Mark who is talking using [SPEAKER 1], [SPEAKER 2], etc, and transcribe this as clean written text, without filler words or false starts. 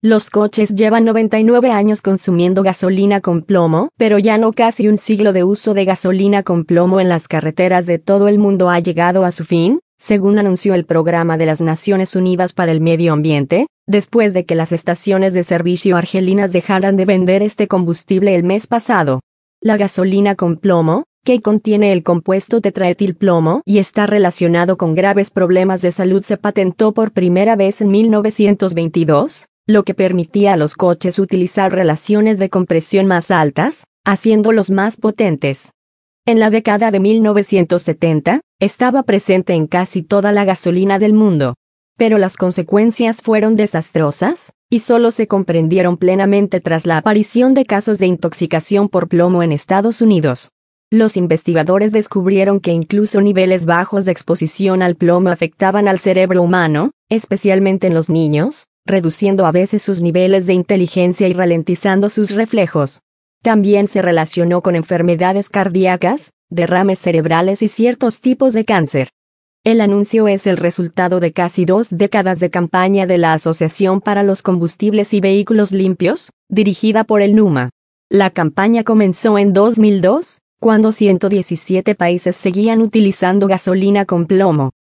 [SPEAKER 1] Los coches llevan 99 años consumiendo gasolina con plomo, pero ya no casi un siglo de uso de gasolina con plomo en las carreteras de todo el mundo ha llegado a su fin, según anunció el Programa de las Naciones Unidas para el Medio Ambiente, después de que las estaciones de servicio argelinas dejaran de vender este combustible el mes pasado. La gasolina con plomo, que contiene el compuesto tetraetilplomo y está relacionado con graves problemas de salud, se patentó por primera vez en 1922, lo que permitía a los coches utilizar relaciones de compresión más altas, haciéndolos más potentes. En la década de 1970, estaba presente en casi toda la gasolina del mundo. Pero las consecuencias fueron desastrosas, y solo se comprendieron plenamente tras la aparición de casos de intoxicación por plomo en Estados Unidos. Los investigadores descubrieron que incluso niveles bajos de exposición al plomo afectaban al cerebro humano, especialmente en los niños, reduciendo a veces sus niveles de inteligencia y ralentizando sus reflejos. También se relacionó con enfermedades cardíacas, derrames cerebrales y ciertos tipos de cáncer. El anuncio es el resultado de casi 2 décadas de campaña de la Asociación para los Combustibles y Vehículos Limpios, dirigida por el NUMA. La campaña comenzó en 2002, cuando 117 países seguían utilizando gasolina con plomo.